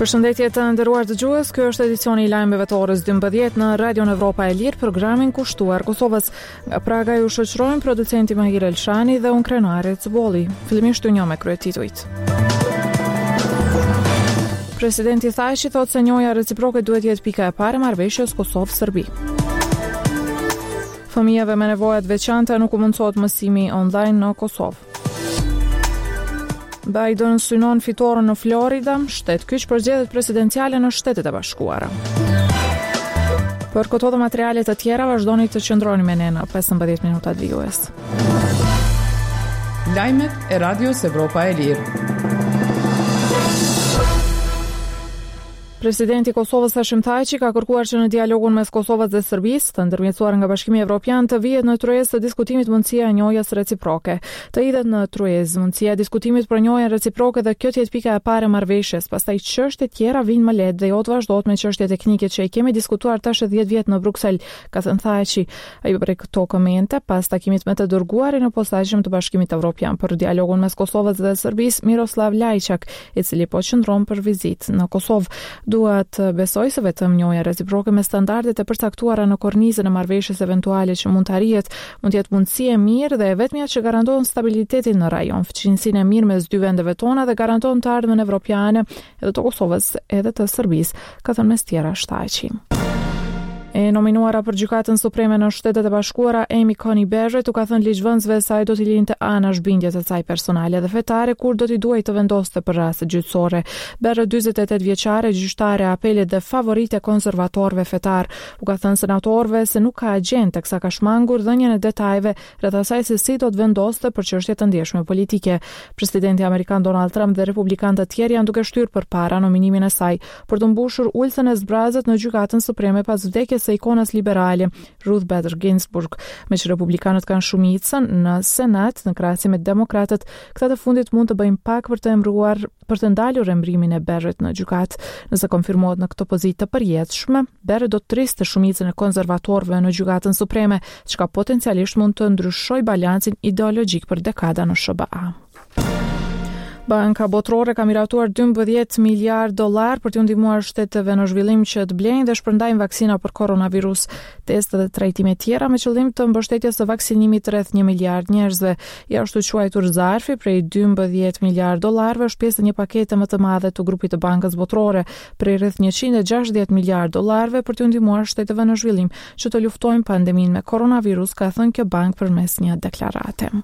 Përshëndetje të nderuar dëgjues, ky është edicioni i lajmeve të orës 12 në Radio Evropa e Lirë, programin kushtuar Kosovës. Nga Praga ju shoqërojnë producenti Mahir Elshani dhe unë Krenare Cbolli. Fillimisht u njoh me kryetitujt. Presidenti Thaçi thotë se njohja reciproke duhet jetë pika e parë e marrëveshjes Kosovë-Serbi. Fëmijëve me nevoja të veçanta nuk u mundsohet mësimi online në Kosovë. Biden synon fitoren në Florida, shtet kyç për zgjedhjet presidenciale në Shtetet e Bashkuara. Për këto dhe materiale të tjera vazhdoni të qëndroni me ne në 15 minutat vijues. Lajmet e Radios Evropa e Lirë. Presidenti i Kosovës Hashim Thaçi ka kërkuar që në dialogun mes Kosovës dhe Serbisë, të ndërmjetësuar nga Bashkimi Evropian, të vihet në tryezë të diskutimit mundësia e njohjes reciproke. Të hidhet në tryezë mundësia e diskutimit për njohjen reciproke dhe kjo të jetë pika e parë e marrëveshjes. Pastaj çështjet tjera vijnë më lehtë dhe jo të vazhdohet me çështje teknike që i kemi diskutuar tash 10 vjet në Bruksel, ka thënë Thaçi. Ai bëri këto komente pas takimit me të dërguarin në posaçëm të Bashkimit Evropian për dialogun mes Kosovës dhe Serbisë, Miroslav Lajçak, i cili po qëndron për vizitë në Kosovë. Duhet besoj se vetëm njohja reciproke me standardet e përcaktuara në kornizën e marrëveshjes eventuale që mund të arrihet, mund të jetë mundësi e mirë dhe e vetmja që garanton stabilitetin në rajon, fëqinësinë e mirë mes dy vendeve tona dhe garanton të ardhmen evropiane edhe të Kosovës edhe të Serbisë, ka thënë mes tjera Thaçi. E nominuara për gjykatën supreme në Shtetet e Bashkuara, Amy Coney Barrett u ka thënë ligjvënësve se ai do t'i linte anash bindjet e saj personale dhe fetare kur do t'i duhej të vendoste për raste gjyqësore. Barrett, 48 vjeçare, gjyqtare e apelit dhe favorite konservatorëve fetar, u ka thënë senatorëve se nuk ka agjend teksa ka shmangur dhënien e detajeve rreth asaj se si do të vendoste për çështje të ndjeshme politike. Presidenti amerikan Donald Trump dhe republikanët e tjerë janë duke shtyrë përpara nominimin e saj për të mbushur ulthën e zbrazët në gjykatën supreme pas vdekjes së ikonës liberale Ruth Bader Ginsburg. Me që republikanët kanë shumicën në Senat në krahasim me demokratët, këta të fundit mund të bëjnë pak për të ndalur emërimin e Barrett në gjykatë. Nëse konfirmohet në këtë pozitë të përjetshme, Barrett do të triste shumicën e konservatorëve në gjykatën supreme, çka potencialisht mund të ndryshojë balancin ideologjik për dekada në SBA. Banka Botërore ka miratuar $12 miliard për t'u ndihmuar shteteve në zhvillim që të blejnë dhe shpërndajnë vaksina për koronavirus, testet dhe trajtime tjera me qëllim të mbështetjes së vaksinimit rreth 1 miliard njerëzve. I ashtu quajtur zarfi prej $12 miliard është pjesë e një pakete më të madhe të grupit të Bankës Botërore prej rreth $160 miliard për t'u ndihmuar shteteve në zhvillim që të luftojnë pandeminë me koronavirus, ka thënë kjo bankë përmes një deklarate.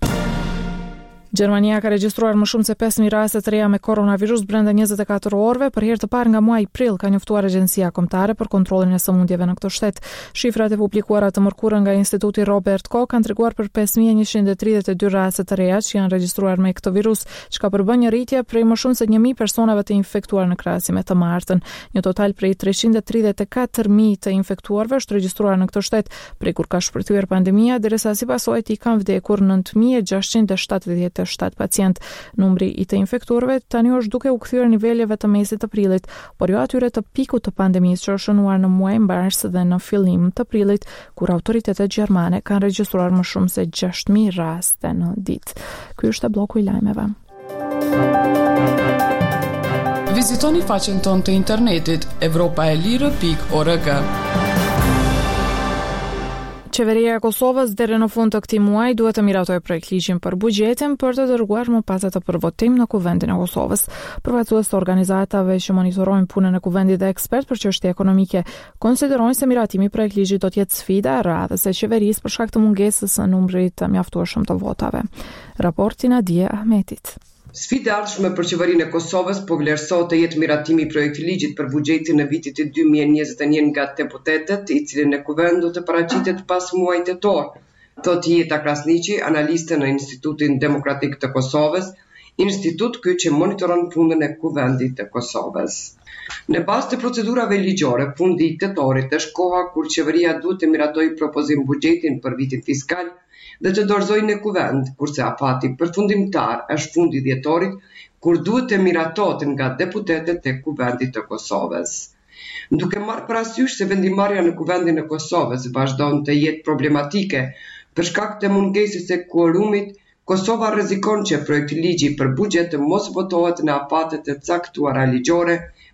Gjermania ka regjistruar më shumë se 5.000 raste të reja me koronavirus brenda 24 orëve, për herë të parë nga muaji prill, ka njoftuar Agjencia Kombëtare për Kontrollin e Sëmundjeve në këtë shtet. Shifrat e publikuara të mërkurën nga Instituti Robert Koch kanë treguar për 5.132 raste të reja që janë regjistruar me këtë virus, çka përbën një rritje prej më shumë se 1.000 personave të infektuar në krahasim me të martën. Një total prej 334.000 të infektuarve është regjistruar në këtë shtet, prej kur ka shpërthyer pandemia, derisa si pasojë i kanë vdekur 9.677 pacient. Numri i të infektuarve tani është duke u kthyer niveleve të mesit të prillit, por jo atyre të pikut të pandemisë që është shënuar në muaj mars dhe në fillim të prillit, kur autoritetet gjermane kanë regjistruar më shumë se 6.000 raste në ditë. Ky është bloku i lajmeve. Vizitoni faqen tonë të internetit europaelire.org. Qeveria e Kosovës deri në fund të këtij muaji duhet të miratojë projektligjin për buxhetin për të dërguar më pas atë për votim në Kuvendin e Kosovës. Përfaqësues të organizatave që monitorojnë punën e Kuvendit dhe ekspert për çështje ekonomike konsiderojnë se miratimi i projektligjit do të jetë sfida e radhës së qeverisë për shkak të mungesës së numrit të mjaftueshëm të votave. Raporti Nadie Ahmetit. Sfida ardhshme për qeverinë e Kosovës po vlerësohet të jetë miratimi i projektligjit për buxhetin në vitit 2021 nga deputetët, i cili në kuvend do të paraqitet pas muajit tetor, thotë Jeta Krasniqi, analiste në Institutin Demokratik të Kosovës, institut ky që monitoron punën e kuvendit të Kosovës. Në bazë të procedurave ligjore, fundi i tetorit është koha kur qeveria duhet të miratojë propozim buxhetin për vitin fiskal dhe të dorëzojnë në kuvend, kurse afati përfundimtar është fundi dhjetorit, kur duhet të miratohet nga deputetët e kuvendit të Kosovës. Duke marrë parasysh se vendimarrja në kuvendin e Kosovës vazhdon të jetë problematike për shkak të mungesës së kuorumit, Kosova rrezikon që projekti ligji për buxhet të mos votohet në afatet e caktuara ligjore,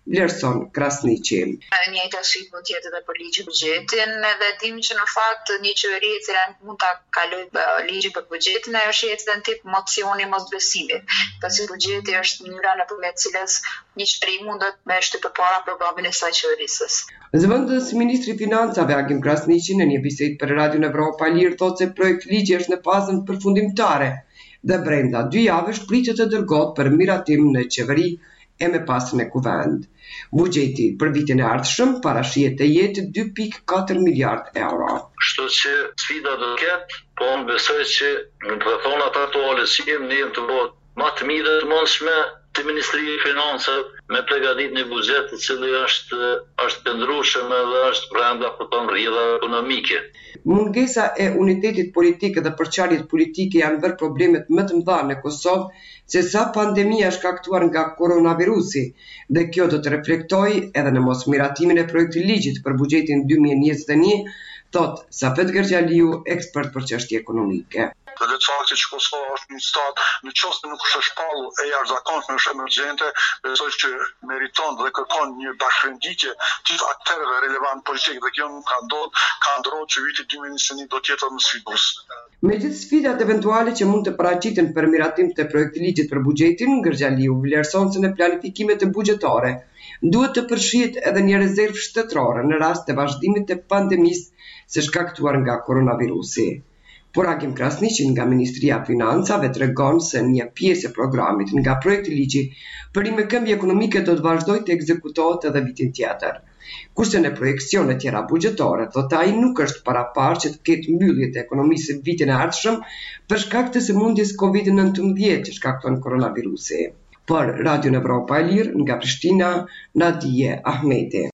vlerëson Krasniqi. Njëjta shit mund tjetë edhe për ligjin buxhetin, dhe dim që në fakt një qeveri e cila mund ta kalojë ligjin për buxhetin, ajo është edhe një tip mocioni mosbesimit. Pasi buxheti është mënyra nëpërmjet cilës një qeveri mundet me shtypë përpara programin e saj qeverisës. Zëvendës ministri i Financave Agim Krasniqi në një bisedë për Radion Evropa e Lirë thotë se projekt ligji është në fazën përfundimtare dhe brenda 2 javësh pritet të dërgohet për miratim në qeveri e me pasën e kuvend. Buxheti për vitin e ardhshëm parashihet të jetë 2.4 miliard euro. Kështu që sfida do të ketë, po unë besoj që në rrethonat aktuale si ne të bëhet më të mirë të mundshme të Ministrisë e Financave me përgatitjen e buxhetit i cili është qëndrueshëm dhe është brenda rrjedhave ekonomike. Mungesa e unitetit politik dhe përçarjet politike janë bërë problemet më të mëdha në Kosovë, se sa pandemia shkaktuar nga koronavirusi, dhe kjo do të reflektojë edhe në mosmiratimin e projektit ligjit për buxhetin 2021, thot Safet Gergjaliu, ekspert për çështje ekonomike. Dhe le të fakti që Kosova është një stat, në qoftë se nuk është shpallur e jashtëzakonshme, është emergjente, besoj që meriton dhe kërkon një bashkërenditje të aktorëve relevant politik dhe kjo nuk ka ndodhur që viti 2021 do të jetë më sfidues. Me gjithë sfidat eventuale që mund të paraqiten për miratim të projektit ligjit për buxhetin, Gergjaliu vlerëson se në planifikimet buxhetare duhet të përfshihet edhe një rezervë shtetërore në rast të vazhdimit të pandemisë së shkaktuar nga koronavirusi. Por Agim Krasniqi nga Ministria e Financave tregon se një pjesë e programit nga projekti ligji për rimëkëmbje ekonomike do të vazhdojë të ekzekutohet edhe vitin tjetër. Kurse në projekcione tjera buxhetare, thot ai, nuk është paraparë që të ketë mbyllje të ekonomisë vitin e ardhshëm për shkak të sëmundjes COVID-19 që shkakton koronavirusi. Për Radion Evropa e Lirë nga Prishtina, Nadije Ahmeti.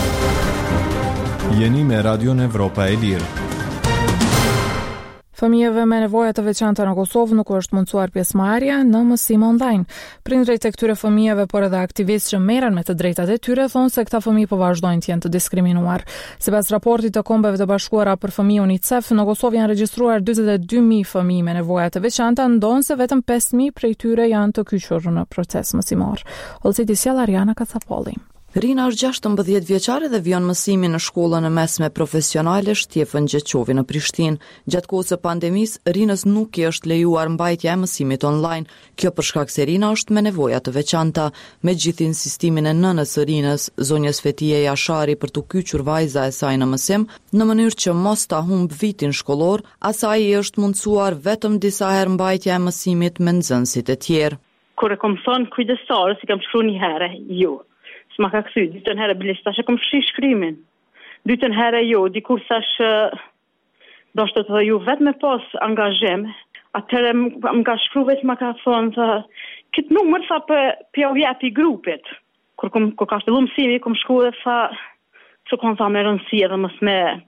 Jeni me Radion Evropa e Lirë. Fëmijëve me nevoja të veçanta në Kosovë nuk është mundsuar pjesëmarrja në mësim online. Prindërit e këtyre fëmijëve, por edhe aktivistë që merren me të drejtat e tyre, thonë se këta fëmijë po vazhdojnë të jenë të diskriminuar. Sipas raportit të Kombeve të Bashkuara për Fëmijë UNICEF, në Kosovë janë regjistruar 42.000 fëmijë me nevoja të veçanta, ndonse vetëm 5.000 prej tyre janë të kyçur në proces mësimor. Olciti sjell Ariana Kacapolli. Rina është 16 vjeçare dhe vjen mësimin në shkollën e mesme profesionale Shtjefën Gjeqovi në Prishtinë. Gjatë kohës së pandemisë, Rinës nuk i është lejuar mbajtja e mësimit online. Kjo për shkak se Rina është me nevoja të veçanta. Me gjithë insistimin e nënës së Rinës, zonjës Fetije Jashari, për të kyçur vajza e saj në mësim, në mënyrë që mos ta humb vitin shkollor, asaj i është mundsuar vetëm disa herë mbajtja e mësimit me nxënësit e tjerë. Kur e kam thënë kujdestarës, i kam shkruar një herë, jo. S'ma ka kthy, dytën herë biles, tash e kam fshi shkrimin. Dytën herë jo, dikur thash do të thotë ju vetëm pas angazhim. Atëherë më ka shkruar vetë, më ka thonë këtë numër sa për ja jepi grupit. Kur ka filluar mësimi, kam shkruar dhe tha se kanë tha me rëndësi edhe mos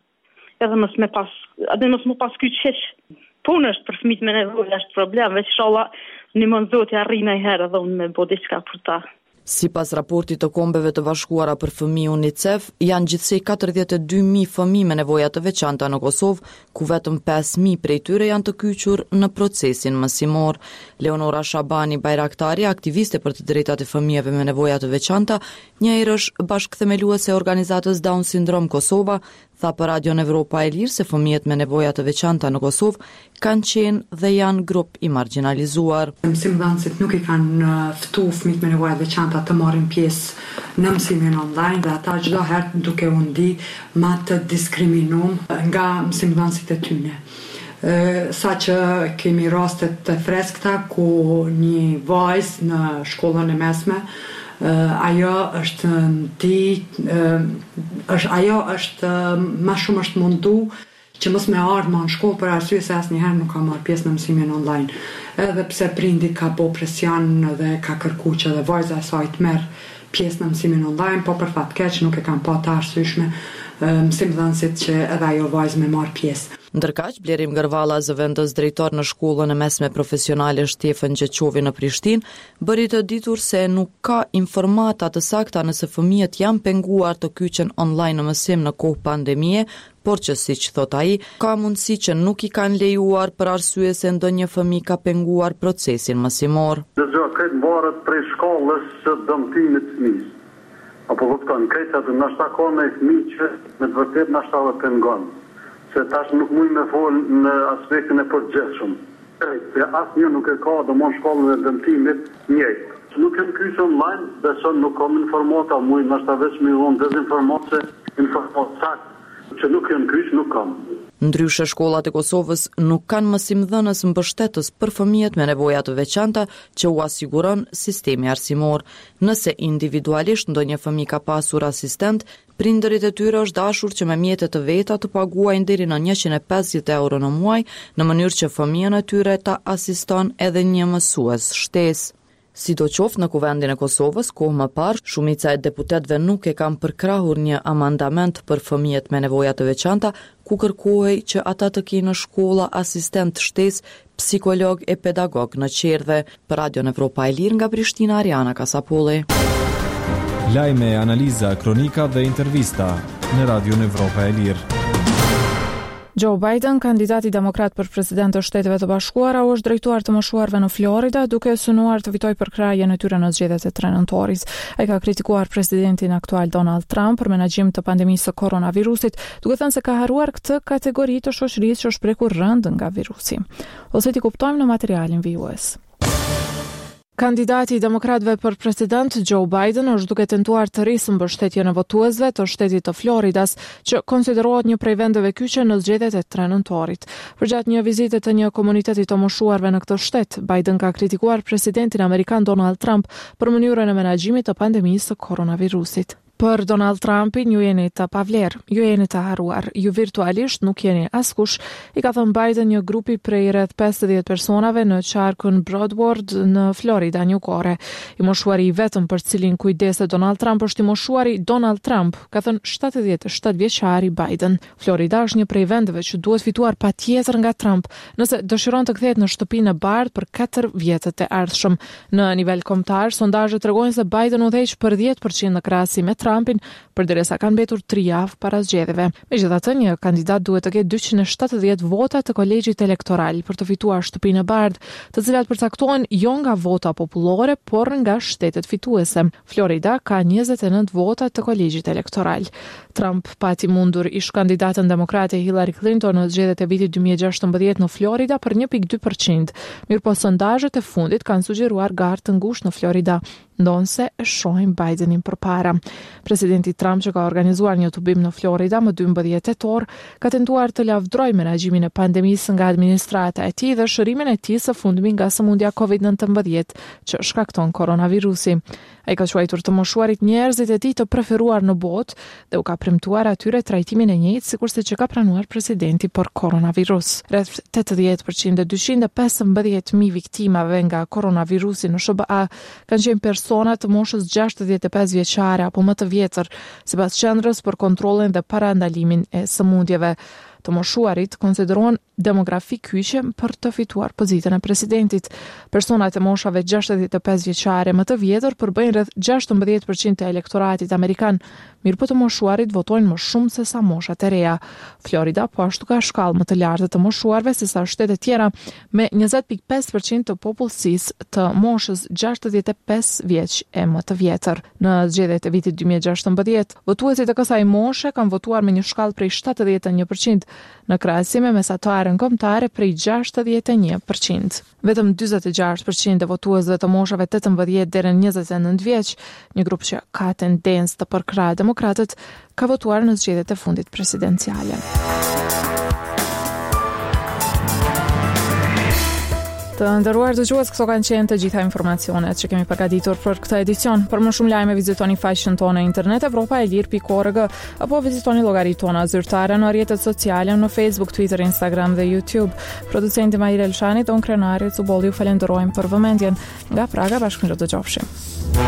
më pas kyç. Punë është për fëmijët me nevojë, është problem, veç inshallah nimon Zoti arrin ai herë dhe unë me bëj diçka për ta. Sipas raportit të Kombeve të Bashkuara për Fëmijë UNICEF, janë gjithsej 42.000 fëmijë me nevoja të veçanta në Kosovë, ku vetëm 5.000 prej tyre janë të kyçur në procesin mësimor. Leonora Shabani Bajraktari, aktiviste për të drejtat e fëmijëve me nevoja të veçanta, një herësh bashkëthemeluese e organizatës Down Syndrome Kosova, tha për Radion Evropa e Lirë se fëmijët me nevoja të veçanta në Kosovë kanë qenë dhe janë grup i marginalizuar. Mësimdhënësit nuk i kanë ftuar fëmijët me nevoja të veçanta të marrin pjesë në mësimin online dhe ata çdo herë duke u ndi më të diskriminuar nga mësimdhënësit e tyre. Sa që kemi rastet të freskëta ku një vajzë në shkollën e mesme ajo është më shumë është mundu që mos me ardhë më në shkollë për arsye se asnjëherë nuk ka marrë pjesë në mësimin online. Edhe pse prindi ka bo presion dhe ka kërku që dhe vajza e saj të merr pjesë në mësimin online, po për fat keq nuk e kanë pa të arsyeshme mësimdhënësit që edhe ajo vajzë me marrë pjesë. Ndërkaq, Blerim Gërvalla, zëvendës drejtor në shkollën e mesme profesionale Shtjefën Gjeqovi në Prishtinë, bëri të ditur se nuk ka informata të sakta nëse fëmijët janë penguar të kyçen online në mësim në kohë pandemie, por që siç thot ai, ka mundësi që nuk i kanë lejuar për arsye se ndonjë fëmijë ka penguar procesin mësimor. Këtë varet prej shkollës së dëmtimit të fëmijës. Apo kupton, krejt atë nështë ka me fëmijë që me të vërtet nështë edhe pengon. Se tash nuk mund me folë në aspektin e përgjithshëm. Se asë një nuk e ka dhe mon shkollën e dëmtimit njëjtë. Nuk e në kyqë online, beson nuk kam informata, mujë nështë ta veç me unë dezinformace, informatë saktë, që nuk e në kyqë, nuk kam. Ndryshe, shkollat e Kosovës nuk kanë mësimdhënës mbështetës për fëmijët me nevoja të veçanta që u asiguron sistemi arsimor. Nëse individualisht ndonjë fëmijë ka pasur asistent, prindërit e tyre është dashur që me mjete të veta të paguajnë deri në 150 euro në muaj, në mënyrë që fëmijën e tyre ta asiston edhe një mësues shtesë. Sidoqoftë në Kuvendin e Kosovës, kohë më parë, shumica e deputetëve nuk e kanë përkrahur një amandament për fëmijët me nevoja të veçanta, ku kërkohej që ata të kenë në shkolla asistent shtesë, psikolog e pedagog në Qerdhe. Për Radio Evropa e Lirë nga Prishtina, Ariana Kasapolli. Lajme, analiza, kronika dhe intervista në Radio Evropa e Lirë. Joe Biden, kandidati demokrat për president të Shteteve të Bashkuara, u është drejtuar të moshuarve në Florida, duke synuar të fitoj për krahjen e tyre në zgjedhjet e 3 nëntorit. Ai ka kritikuar presidentin aktual Donald Trump për menaxhim të pandemisë së koronavirusit, duke thënë se ka harruar këtë kategori të shoqërisë që është prekur rënd nga virusi. Ose ti kuptojmë në materialin vijues. Kandidati i demokratëve për president Joe Biden është duke tentuar të rrisë mbështetjen e votuesve të shtetit të Floridas, që konsiderohet një prej vendeve kyçe në zgjedhjet e 3 nëntorit. Përgjatë një vizite të një komuniteti të moshuarve në këtë shtet, Biden ka kritikuar presidentin amerikan Donald Trump për mënyrën e menaxhimit të pandemisë së koronavirusit. Për Donald Trumpin, ju jeni të pavlerë, ju jeni të harruar, ju virtualisht nuk jeni askush, i ka thënë Biden një grupi prej rreth 50 personave në qarkun Broward në Florida njukore. I moshuari i vetëm për cilin kujdeset Donald Trump është i moshuari Donald Trump, ka thënë 77 vjeçari Biden. Florida është një prej vendeve që duhet fituar patjetër nga Trump nëse dëshiron të kthehet në shtëpinë e bardhë për 4 vjetët e ardhshëm. Në nivel kombëtar, sondazhet tregojnë se Biden udhëheq për 10% në krahasim me Trumpin, përderisa kanë mbetur 3 javë para zgjedhjeve. Megjithatë, një kandidat duhet të ketë 270 vota të kolegjit elektoral për të fituar shtëpinë e bardhë, të cilat përcaktohen jo nga vota popullore, por nga shtetet fituese. Florida ka 29 vota të kolegjit elektoral. Trump pati mundur ish kandidatën demokrate Hillary Clinton në zgjedhjet e vitit 2016 në Florida për 1.2%. Mirëpo sondazhet e fundit kanë sugjeruar garë të ngushtë në Florida, ndonse e shohin Bidenin përpara. Presidenti Trump, që ka organizuar një tubim në Florida më 12 tetor, ka tentuar të lavdrojë menaxhimin e pandemisë nga administrata e tij dhe shërimin e tij së fundmi nga sëmundja COVID-19 që shkakton koronavirusi. Ai ka quajtur të moshuarit njerëzit e tij të preferuar në botë dhe u ka premtuar atyre trajtimin e njëjtë sikurse që ka pranuar presidenti për koronavirus. Rreth 80% e 215.000 viktimave nga koronavirusi në SBA kanë qenë persona të moshës 65 vjeçare apo më të vjetër, sipas qendrës për kontrollin dhe parandalimin e sëmundjeve. Të moshuarit konsiderohen demografi kyçe për të fituar pozitën e presidentit. Personat e moshave 65 vjeçare më të vjetër përbëjnë rreth 16% të elektoratit amerikan, mirëpo të moshuarit votojnë më shumë se sa moshat e reja. Florida po ashtu ka shkallë më të lartë të moshuarve se sa shtete tjera, me 20.5% të popullsisë të moshës 65 vjeç e më të vjetër. Në zgjedhjet e vitit 2016, votuesit e kësaj moshe kanë votuar me një shkallë prej 71%, në krahasim me mesataren kombëtare prej 61%. Vetëm 46% e votuesve të moshave 18 deri në 29 vjeç, një grup që ka tendencë të përkrahë demokratët, ka votuar në zgjedhjet e fundit presidenciale. Të nderuar dëgjues, këto kanë qenë të gjitha informacionet që kemi përgatitur për këtë edicion. Për më shumë lajme vizitoni faqen tonë në internet evropaelir.org apo vizitoni llogaritë tona zyrtare në rrjetet sociale në Facebook, Twitter, Instagram dhe YouTube. Producenti Maire Elshani, ton krenarit Zubolli, ju falenderojmë për vëmendjen. Nga Praga, bashkë dëgjofshim.